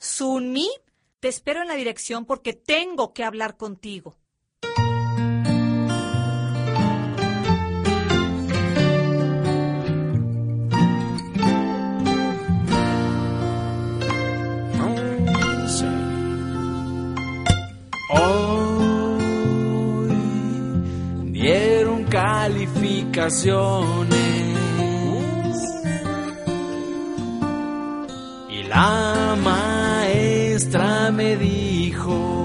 Sunmi, te espero en la dirección porque tengo que hablar contigo. Hoy dieron calificaciones y la maestra me dijo: